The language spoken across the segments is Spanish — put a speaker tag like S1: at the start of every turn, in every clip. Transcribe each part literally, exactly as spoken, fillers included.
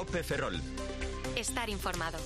S1: COPE Ferrol.
S2: Estar informado.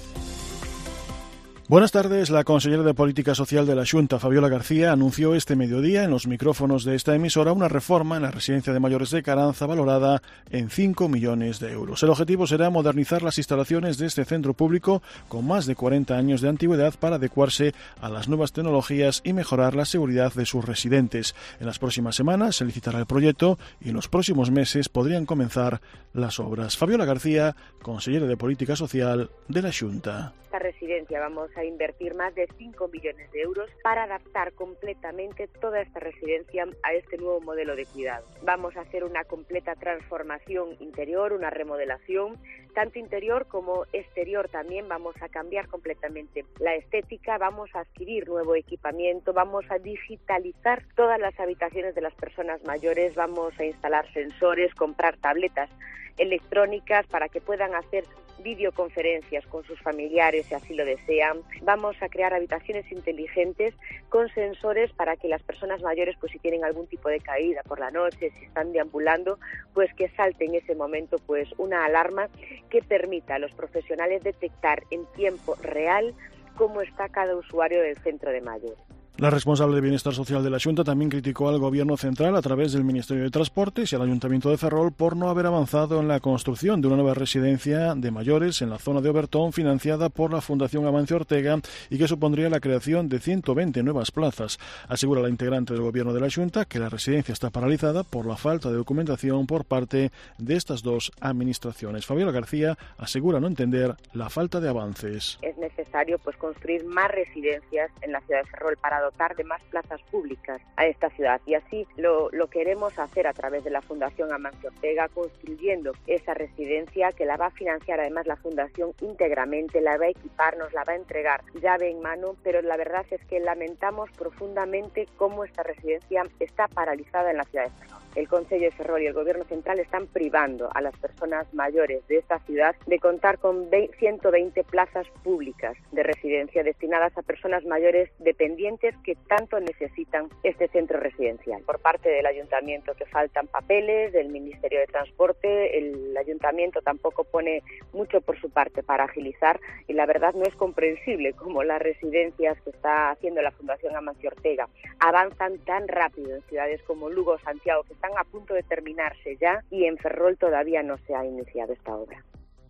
S3: Buenas tardes. La consellera de Política Social de la Xunta, Fabiola García, anunció este mediodía en los micrófonos de esta emisora una reforma en la residencia de mayores de Caranza valorada en cinco millones de euros. El objetivo será modernizar las instalaciones de este centro público con más de cuarenta años de antigüedad para adecuarse a las nuevas tecnologías y mejorar la seguridad de sus residentes. En las próximas semanas se licitará el proyecto y en los próximos meses podrían comenzar las obras. Fabiola García, consellera de Política Social de la Xunta.
S4: Esta residencia vamos a invertir más de cinco millones de euros para adaptar completamente toda esta residencia a este nuevo modelo de cuidado. Vamos a hacer una completa transformación interior, una remodelación, tanto interior como exterior también. Vamos a cambiar completamente la estética, vamos a adquirir nuevo equipamiento, vamos a digitalizar todas las habitaciones de las personas mayores, vamos a instalar sensores, comprar tabletas electrónicas para que puedan hacer videoconferencias con sus familiares si así lo desean. Vamos a crear habitaciones inteligentes con sensores para que las personas mayores, pues si tienen algún tipo de caída por la noche, si están deambulando, pues que salte en ese momento pues una alarma que permita a los profesionales detectar en tiempo real cómo está cada usuario del centro de mayores.
S3: La responsable de Bienestar Social de la Xunta también criticó al Gobierno central a través del Ministerio de Transportes y al Ayuntamiento de Ferrol por no haber avanzado en la construcción de una nueva residencia de mayores en la zona de Obertón financiada por la Fundación Amancio Ortega y que supondría la creación de ciento veinte nuevas plazas. Asegura la integrante del Gobierno de la Xunta que la residencia está paralizada por la falta de documentación por parte de estas dos administraciones. Fabiola García asegura no entender la falta de avances.
S4: Es necesario pues construir más residencias en la ciudad de Ferrol para dotar de más plazas públicas a esta ciudad y así lo, lo queremos hacer a través de la Fundación Amancio Ortega, construyendo esa residencia que la va a financiar además la Fundación íntegramente, la va a equipar, nos la va a entregar llave en mano, pero la verdad es que lamentamos profundamente cómo esta residencia está paralizada en la ciudad de Ferrol. El Concello de Ferrol y el Gobierno central están privando a las personas mayores de esta ciudad de contar con ciento veinte plazas públicas de residencia destinadas a personas mayores dependientes que tanto necesitan este centro residencial. Por parte del Ayuntamiento que faltan papeles, del Ministerio de Transporte, el Ayuntamiento tampoco pone mucho por su parte para agilizar y la verdad no es comprensible cómo las residencias que está haciendo la Fundación Amancio Ortega avanzan tan rápido en ciudades como Lugo o Santiago, que están a punto de terminarse ya, y en Ferrol todavía no se ha iniciado esta obra.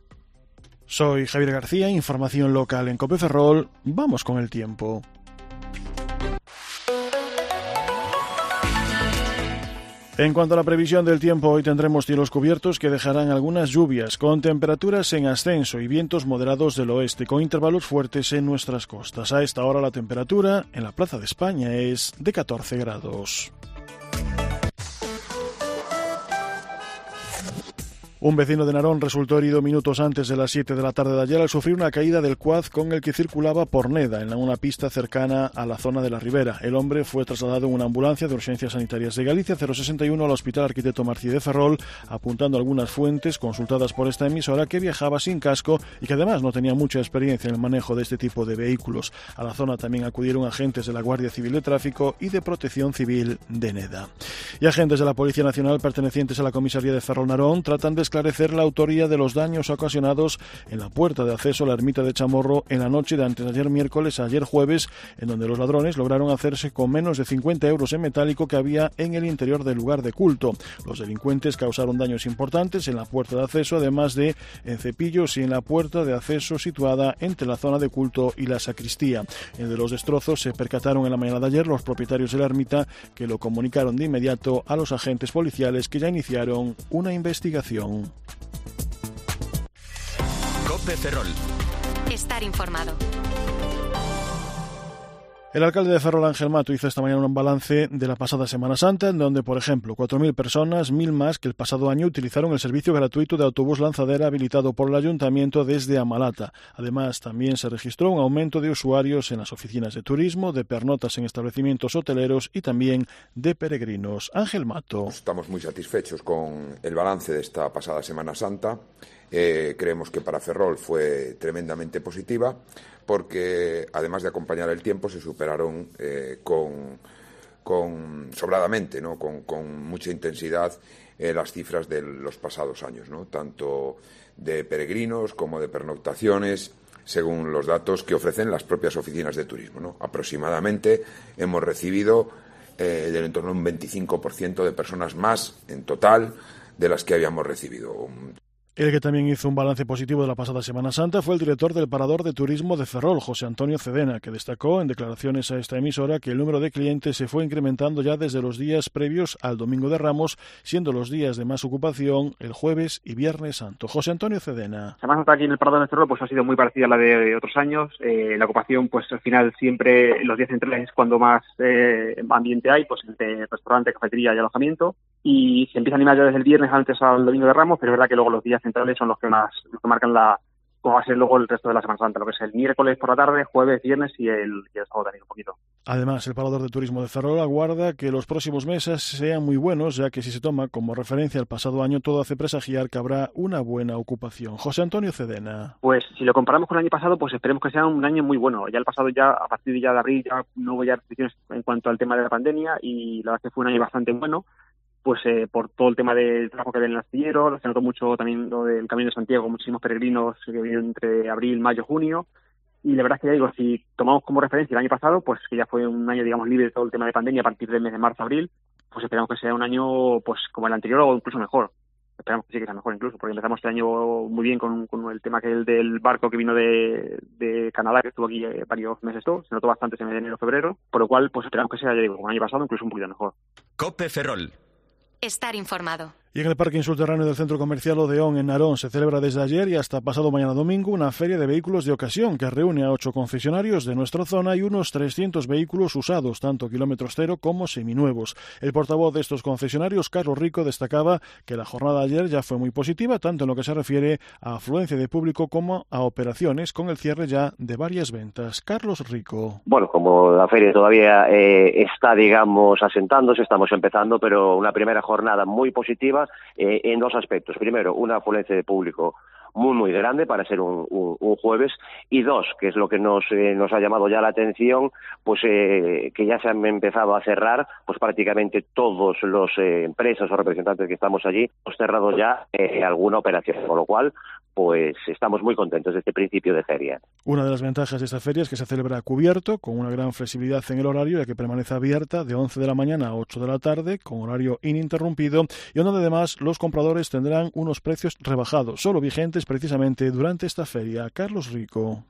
S3: Soy Javier García, información local en COPE Ferrol. Vamos con el tiempo. En cuanto a la previsión del tiempo, hoy tendremos cielos cubiertos que dejarán algunas lluvias, con temperaturas en ascenso y vientos moderados del oeste, con intervalos fuertes en nuestras costas. A esta hora la temperatura en la Plaza de España es de catorce grados. Un vecino de Narón resultó herido minutos antes de las siete de la tarde de ayer al sufrir una caída del quad con el que circulaba por Neda, en una pista cercana a la zona de la Ribera. El hombre fue trasladado en una ambulancia de Urgencias Sanitarias de Galicia cero sesenta y uno al Hospital Arquitecto Martí de Ferrol, apuntando algunas fuentes consultadas por esta emisora que viajaba sin casco y que además no tenía mucha experiencia en el manejo de este tipo de vehículos. A la zona también acudieron agentes de la Guardia Civil de Tráfico y de Protección Civil de Neda. Y agentes de la Policía Nacional pertenecientes a la comisaría de Ferrol Narón tratan de esclarecer la autoría de los daños ocasionados en la puerta de acceso a la ermita de Chamorro en la noche de antes de ayer miércoles a ayer jueves, en donde los ladrones lograron hacerse con menos de cincuenta euros en metálico que había en el interior del lugar de culto. Los delincuentes causaron daños importantes en la puerta de acceso, además de en cepillos y en la puerta de acceso situada entre la zona de culto y la sacristía. En de los destrozos se percataron en la mañana de ayer los propietarios de la ermita, que lo comunicaron de inmediato a los agentes policiales, que ya iniciaron una investigación.
S1: COPE Ferrol.
S2: Estar informado.
S3: El alcalde de Ferrol, Ángel Mato, hizo esta mañana un balance de la pasada Semana Santa, en donde, por ejemplo, cuatro mil personas, mil más que el pasado año, utilizaron el servicio gratuito de autobús lanzadera habilitado por el Ayuntamiento desde Amalata. Además, también se registró un aumento de usuarios en las oficinas de turismo, de pernotas en establecimientos hoteleros y también de peregrinos. Ángel Mato.
S5: Estamos muy satisfechos con el balance de esta pasada Semana Santa. Eh, creemos que para Ferrol fue tremendamente positiva porque, además de acompañar el tiempo, se superaron eh, con, con sobradamente, ¿no? con, con mucha intensidad eh, las cifras de los pasados años, ¿no? Tanto de peregrinos como de pernoctaciones, según los datos que ofrecen las propias oficinas de turismo, ¿no? Aproximadamente hemos recibido eh, del entorno de un veinticinco por ciento de personas más en total de las que habíamos recibido.
S3: El que también hizo un balance positivo de la pasada Semana Santa fue el director del Parador de Turismo de Ferrol, José Antonio Cedena, que destacó en declaraciones a esta emisora que el número de clientes se fue incrementando ya desde los días previos al Domingo de Ramos, siendo los días de más ocupación el jueves y Viernes Santo. José Antonio Cedena.
S1: La Semana Santa aquí en el Parador de Ferrol pues ha sido muy parecida a la de otros años. Eh, la ocupación, pues al final siempre los días centrales es cuando más eh, ambiente hay, pues entre restaurante, cafetería y alojamiento. Y se empieza a animar ya desde el viernes antes al Domingo de Ramos, pero es verdad que luego los días centrales son los que más los que marcan la cómo va a ser luego el resto de la Semana Santa, lo que es el miércoles por la tarde, jueves, viernes y el, y el sábado también un poquito.
S3: Además, el Parador de Turismo de Ferrol aguarda que los próximos meses sean muy buenos, ya que si se toma como referencia el pasado año, todo hace presagiar que habrá una buena ocupación. José Antonio Cedena.
S1: Pues si lo comparamos con el año pasado, pues esperemos que sea un año muy bueno. Ya el pasado, ya a partir de, ya de abril, ya no hubo ya restricciones en cuanto al tema de la pandemia y la verdad que fue un año bastante bueno. Pues eh, por todo el tema del trabajo que había en el astillero, se notó mucho también lo del Camino de Santiago, muchísimos peregrinos que vinieron entre abril, mayo, junio, y la verdad es que ya digo, si tomamos como referencia el año pasado, pues que ya fue un año, digamos, libre de todo el tema de pandemia a partir del mes de marzo, abril, pues esperamos que sea un año pues como el anterior o incluso mejor. Esperamos que sí que sea mejor incluso, porque empezamos este año muy bien con, con el tema que el del barco que vino de, de Canadá, que estuvo aquí eh, varios meses todo, se notó bastante ese mes de enero, febrero, por lo cual pues esperamos que sea, ya digo, como el año pasado, incluso un poquito mejor.
S2: COPE Ferrol. Estar informado.
S3: Y en el parking subterráneo del Centro Comercial Odeón, en Narón, se celebra desde ayer y hasta pasado mañana domingo una feria de vehículos de ocasión que reúne a ocho concesionarios de nuestra zona y unos trescientos vehículos usados, tanto kilómetros cero como seminuevos. El portavoz de estos concesionarios, Carlos Rico, destacaba que la jornada de ayer ya fue muy positiva, tanto en lo que se refiere a afluencia de público como a operaciones, con el cierre ya de varias ventas. Carlos Rico.
S6: Bueno, como la feria todavía eh, está, digamos, asentándose, estamos empezando, pero una primera jornada muy positiva Eh, en dos aspectos. Primero, una afluencia de público muy, muy grande para ser un, un, un jueves, y dos, que es lo que nos, eh, nos ha llamado ya la atención, pues eh, que ya se han empezado a cerrar, pues prácticamente todos los eh, empresas o representantes que estamos allí, hemos cerrado ya eh, alguna operación, con lo cual pues estamos muy contentos de este principio de feria.
S3: Una de las ventajas de esta feria es que se celebra cubierto, con una gran flexibilidad en el horario, ya que permanece abierta de once de la mañana a ocho de la tarde, con horario ininterrumpido, y donde además los compradores tendrán unos precios rebajados, solo vigentes precisamente durante esta feria. Carlos Rico.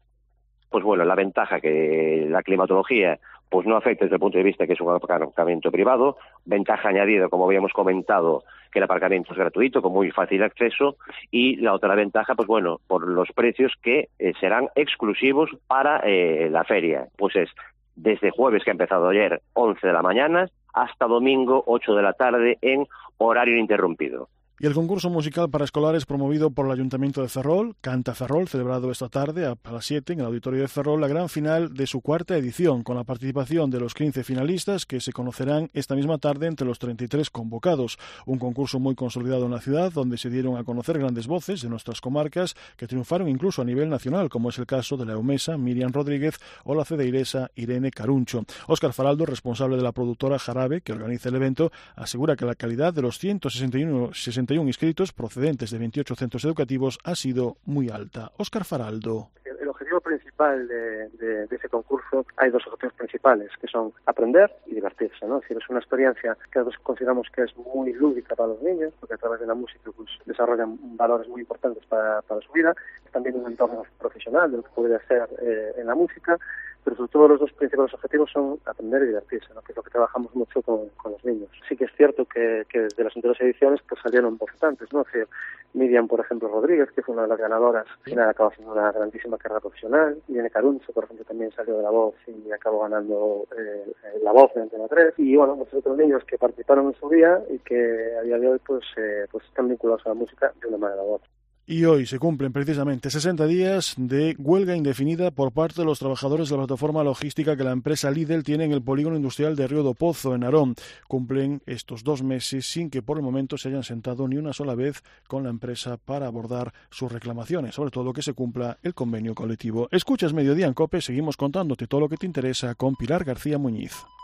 S6: Pues bueno, la ventaja que la climatología pues no afecta desde el punto de vista que es un aparcamiento privado, ventaja añadida, como habíamos comentado, que el aparcamiento es gratuito, con muy fácil acceso, y la otra ventaja, pues bueno, por los precios que eh, serán exclusivos para eh, la feria, pues es desde jueves, que ha empezado ayer, once de la mañana, hasta domingo, ocho de la tarde, en horario ininterrumpido.
S3: Y el concurso musical para escolares promovido por el Ayuntamiento de Ferrol, Canta Ferrol, celebrado esta tarde a las siete en el Auditorio de Ferrol, la gran final de su cuarta edición, con la participación de los quince finalistas que se conocerán esta misma tarde entre los treinta y tres convocados. Un concurso muy consolidado en la ciudad, donde se dieron a conocer grandes voces de nuestras comarcas que triunfaron incluso a nivel nacional, como es el caso de la eumesa Miriam Rodríguez o la cedeiresa Irene Caruncho. Óscar Faraldo, responsable de la productora Jarabe, que organiza el evento, asegura que la calidad de los ciento sesenta y uno inscritos procedentes de veintiocho centros educativos ha sido muy alta. Óscar Faraldo.
S7: El objetivo principal de, de, de ese concurso, hay dos objetivos principales, que son aprender y divertirse, ¿no? Es decir, es una experiencia que nosotros consideramos que es muy lúdica para los niños, porque a través de la música pues desarrollan valores muy importantes para, para su vida, también un entorno profesional de lo que podría ser eh, en la música, pero sobre todo los dos principales objetivos son aprender y divertirse, ¿no? Que es lo que trabajamos mucho con, con los niños. Sí que es cierto que, que desde las anteriores ediciones pues salieron importantes, ¿no? Es decir, Miriam, por ejemplo, Rodríguez, que fue una de las ganadoras, al final acabó haciendo una grandísima carrera profesional. Irene Caruncho, por ejemplo, también salió de La Voz y acabó ganando eh, La Voz de Antena tres. Y bueno, muchos otros niños que participaron en su día y que a día de hoy pues, eh, pues están vinculados a la música de una manera u otra.
S3: Y hoy se cumplen precisamente sesenta días de huelga indefinida por parte de los trabajadores de la plataforma logística que la empresa Lidl tiene en el polígono industrial de Río do Pozo, en Narón. Cumplen estos dos meses sin que por el momento se hayan sentado ni una sola vez con la empresa para abordar sus reclamaciones, sobre todo que se cumpla el convenio colectivo. Escuchas Mediodía en COPE, seguimos contándote todo lo que te interesa con Pilar García Muñiz.